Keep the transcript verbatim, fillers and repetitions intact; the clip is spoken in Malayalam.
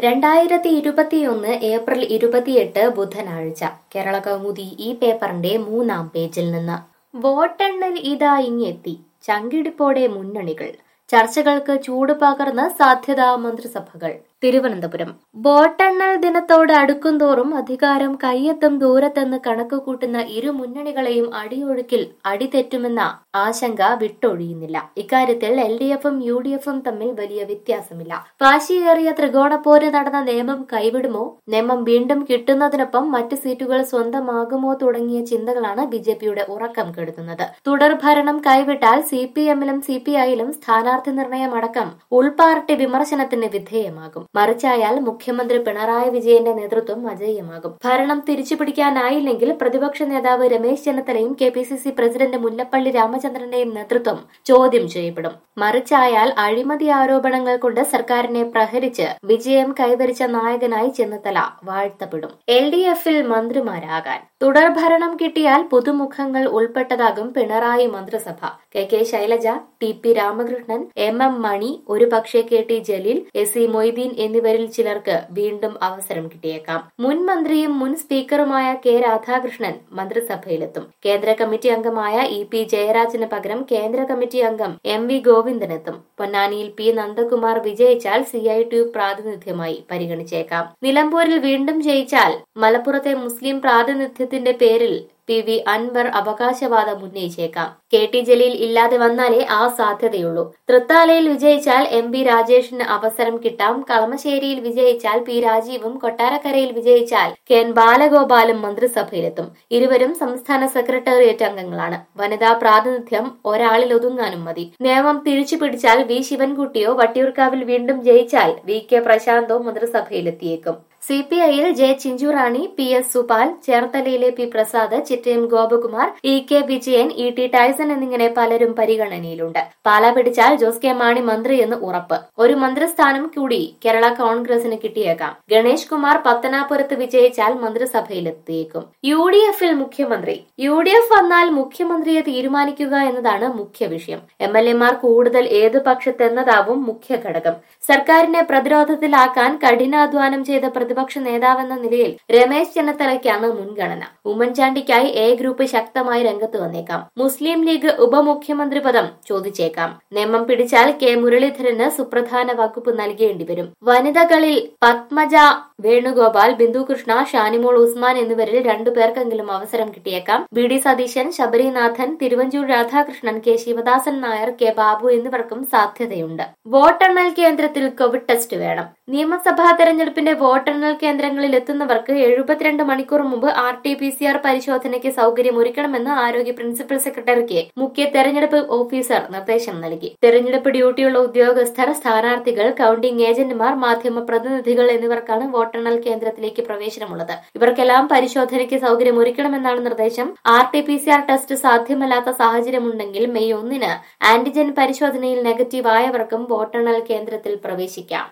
രണ്ടായിരത്തി ഇരുപത്തിയൊന്ന് ഏപ്രിൽ ഇരുപത്തിയെട്ട് ബുധനാഴ്ച കേരള കൗമുദി ഈ പേപ്പറിന്റെ മൂന്നാം പേജിൽ നിന്ന് വോട്ടെണ്ണൽ ഇതാ ഇങ്ങെത്തി ചങ്കിടിപ്പോടെ മുന്നണികൾ ചർച്ചകൾക്ക് ചൂട് പകർന്ന് സാധ്യതാ മന്ത്രിസഭകൾ തിരുവനന്തപുരം വോട്ടെണ്ണൽ ദിനത്തോട് അടുക്കുംതോറും അധികാരം കയ്യെത്തും ദൂരത്തെന്ന് കണക്ക് കൂട്ടുന്ന ഇരു മുന്നണികളെയും അടിയൊഴുക്കിൽ അടിതെറ്റുമെന്ന ആശങ്ക വിട്ടൊഴിയുന്നില്ല. ഇക്കാര്യത്തിൽ എൽ ഡി എഫും യു ഡി എഫും തമ്മിൽ വലിയ വ്യത്യാസമില്ല. വാശിയേറിയ ത്രികോണപ്പോര് നടന്ന നിയമം കൈവിടുമോ, നിയമം വീണ്ടും കിട്ടുന്നതിനൊപ്പം മറ്റ് സീറ്റുകൾ സ്വന്തമാകുമോ തുടങ്ങിയ ചിന്തകളാണ് ബി ജെ പിയുടെ ഉറക്കം കെടുത്തുന്നത്. തുടർഭരണം കൈവിട്ടാൽ സി പി എമ്മിലും സി പി ഐയിലും സ്ഥാനാർത്ഥി നിർണയം അടക്കം ഉൾപാർട്ടി വിമർശനത്തിന് വിധേയമാകും. മറിച്ചായാൽ മുഖ്യമന്ത്രി പിണറായി വിജയന്റെ നേതൃത്വം അജയ്യമാകും. ഭരണം തിരിച്ചുപിടിക്കാനായില്ലെങ്കിൽ പ്രതിപക്ഷ നേതാവ് രമേശ് ചെന്നിത്തലയും K P C C president Mullappally രാമചന്ദ്രന്റെയും നേതൃത്വം ചോദ്യം ചെയ്യപ്പെടും. മറിച്ചായാൽ അഴിമതി ആരോപണങ്ങൾ കൊണ്ട് സർക്കാരിനെ പ്രഹരിച്ച് വിജയം കൈവരിച്ച നായകനായി ചെന്നിത്തല വാഴ്ത്തപ്പെടും. എൽ ഡി എഫിൽ മന്ത്രിമാരാകാൻ തുടർഭരണം കിട്ടിയാൽ പുതുമുഖങ്ങൾ ഉൾപ്പെട്ടതാകും പിണറായി മന്ത്രിസഭ. K K Shailaja, T P Ramakrishnan, M M Mani, ഒരുപക്ഷെ K T Jaleel, S C Moideen എന്നിവരിൽ ചിലർക്ക് വീണ്ടും അവസരം കിട്ടിയേക്കാം. മുൻ മന്ത്രിയും മുൻ സ്പീക്കറുമായ കെ രാധാകൃഷ്ണൻ മന്ത്രിസഭയിലെത്തും. കേന്ദ്ര കമ്മിറ്റി അംഗമായ ഇ പി ജയരാജന് പകരം കേന്ദ്ര കമ്മിറ്റി അംഗം എം വി ഗോവിന്ദനെത്തും. പൊന്നാനിയിൽ പി നന്ദകുമാർ വിജയിച്ചാൽ സി ഐ ടി യു പ്രാതിനിധ്യമായി പരിഗണിച്ചേക്കാം. നിലമ്പൂരിൽ വീണ്ടും ജയിച്ചാൽ മലപ്പുറത്തെ മുസ്ലിം പ്രാതിനിധ്യത്തിന്റെ പേരിൽ പി വി അൻവർ അവകാശവാദം ഉന്നയിച്ചേക്കാം. കെ ടി ജലീൽ ഇല്ലാതെ വന്നാലേ ആ സാധ്യതയുള്ളൂ. തൃത്താലയിൽ വിജയിച്ചാൽ എം പി രാജേഷിന് അവസരം കിട്ടാം. കളമശ്ശേരിയിൽ വിജയിച്ചാൽ പി രാജീവും കൊട്ടാരക്കരയിൽ വിജയിച്ചാൽ കെ എൻ ബാലഗോപാലും മന്ത്രിസഭയിലെത്തും. ഇരുവരും സംസ്ഥാന സെക്രട്ടേറിയറ്റ് അംഗങ്ങളാണ്. വനിതാ പ്രാതിനിധ്യം ഒരാളിൽ ഒതുങ്ങാനും മതി. നിയമം തിരിച്ചു പിടിച്ചാൽ വി ശിവൻകുട്ടിയോ, വട്ടിയൂർക്കാവിൽ വീണ്ടും ജയിച്ചാൽ വി കെ പ്രശാന്തോ മന്ത്രിസഭയിലെത്തിയേക്കും. സി പി ഐയിൽ J Chinchurani, P S Supal, ചേർത്തലയിലെ P Prasad, Chittayam Gopakumar, E K Vijayan, E T Taison എന്നിങ്ങനെ പലരും പരിഗണനയിലുണ്ട്. പാല പിടിച്ചാൽ ജോസ് കെ മാണി മന്ത്രിയെന്ന് ഉറപ്പ്. ഒരു മന്ത്രിസ്ഥാനം കൂടി കേരള കോൺഗ്രസിന് കിട്ടിയേക്കാം. ഗണേഷ് കുമാർ പത്തനാപുരത്ത് വിജയിച്ചാൽ മന്ത്രിസഭയിലെത്തിയേക്കും. യു ഡി എഫിൽ മുഖ്യമന്ത്രി യു ഡി എഫ് വന്നാൽ മുഖ്യമന്ത്രിയെ തീരുമാനിക്കുക എന്നതാണ് മുഖ്യ വിഷയം. എം എൽ എമാർ കൂടുതൽ ഏതു പക്ഷത്തെന്നതാവും മുഖ്യ ഘടകം. സർക്കാരിനെ പ്രതിരോധത്തിലാക്കാൻ കഠിനാധ്വാനം ചെയ്ത പ്രതിപക്ഷ നേതാവെന്ന നിലയിൽ രമേശ് ചെന്നിത്തലയ്ക്കാണ് മുൻഗണന. ഉമ്മൻചാണ്ടിക്കായി എ ഗ്രൂപ്പ് ശക്തമായി രംഗത്ത് വന്നേക്കാം. മുസ്ലിം ലീഗ് ഉപമുഖ്യമന്ത്രി പദം ചോദിച്ചേക്കാം. നിയമം പിടിച്ചാൽ കെ മുരളീധരന് സുപ്രധാന വകുപ്പ് നൽകേണ്ടി വരും. വനിതകളിൽ പത്മജ വേണുഗോപാൽ, ബിന്ദുകൃഷ്ണ, ഷാനിമോൾ ഉസ്മാൻ എന്നിവരിൽ രണ്ടുപേർക്കെങ്കിലും അവസരം കിട്ടിയേക്കാം. B D Satheesan, Sabarinathan, Thiruvanchoor Radhakrishnan, K Sivadasan Nair, K Babu എന്നിവർക്കും സാധ്യതയുണ്ട്. വോട്ടെണ്ണൽ കേന്ദ്രത്തിൽ കോവിഡ് ടെസ്റ്റ് വേണം. നിയമസഭാ തെരഞ്ഞെടുപ്പിന്റെ വോട്ടെണ്ണൽ കേന്ദ്രങ്ങളിൽ എത്തുന്നവർക്ക് എഴുപത്തിരണ്ട് മണിക്കൂർ മുമ്പ് R T P C R പരിശോധനയ്ക്ക് സൗകര്യം ഒരുക്കണമെന്ന് ആരോഗ്യ പ്രിൻസിപ്പൽ സെക്രട്ടറിക്ക് മുഖ്യ തെരഞ്ഞെടുപ്പ് ഓഫീസർ നിർദ്ദേശം നൽകി. തെരഞ്ഞെടുപ്പ് ഡ്യൂട്ടിയുള്ള ഉദ്യോഗസ്ഥർ, സ്ഥാനാർത്ഥികൾ, കൌണ്ടിംഗ് ഏജന്റുമാർ, മാധ്യമ പ്രതിനിധികൾ എന്നിവർക്കാണ് വോട്ടെണ്ണൽ കേന്ദ്രത്തിലേക്ക് പ്രവേശനമുള്ളത്. ഇവർക്കെല്ലാം പരിശോധനയ്ക്ക് സൗകര്യം ഒരുക്കണമെന്നാണ് നിർദ്ദേശം. R T P C R test സാധ്യമല്ലാത്ത സാഹചര്യമുണ്ടെങ്കിൽ മെയ് ഒന്നിന് ആന്റിജൻ പരിശോധനയിൽ നെഗറ്റീവ് ആയവർക്കും വോട്ടെണ്ണൽ കേന്ദ്രത്തിൽ പ്രവേശിക്കാം.